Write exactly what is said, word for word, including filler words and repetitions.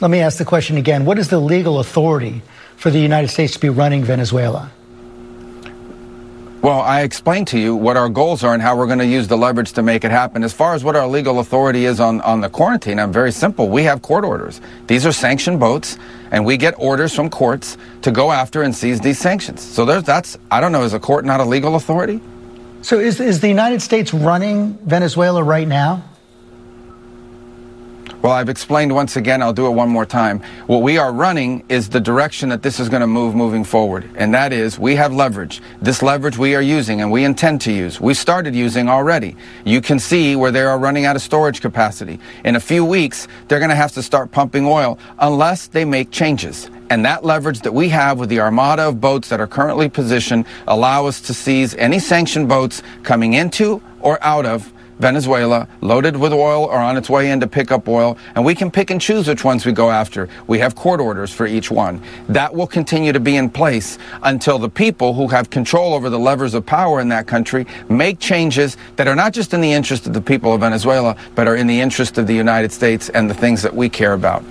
Let me ask the question again. What is the legal authority for the United States to be running Venezuela? Well, I explained to you what our goals are and how we're going to use the leverage to make it happen. As far as what our legal authority is on, on the quarantine, I'm very simple. We have court orders. These are sanctioned boats, and we get orders from courts to go after and seize these sanctions. So there's, that's, I don't know, is a court not a legal authority? So is, is the United States running Venezuela right now? Well, I've explained once again, I'll do it one more time. What we are running is the direction that this is going to move moving forward. And that is, we have leverage. This leverage we are using and we intend to use. We started using already. You can see where they are running out of storage capacity. In a few weeks, they're going to have to start pumping oil unless they make changes. And that leverage that we have with the armada of boats that are currently positioned allow us to seize any sanctioned boats coming into or out of Venezuela, loaded with oil or on its way in to pick up oil, and we can pick and choose which ones we go after. We have court orders for each one. That will continue to be in place until the people who have control over the levers of power in that country make changes that are not just in the interest of the people of Venezuela, but are in the interest of the United States and the things that we care about.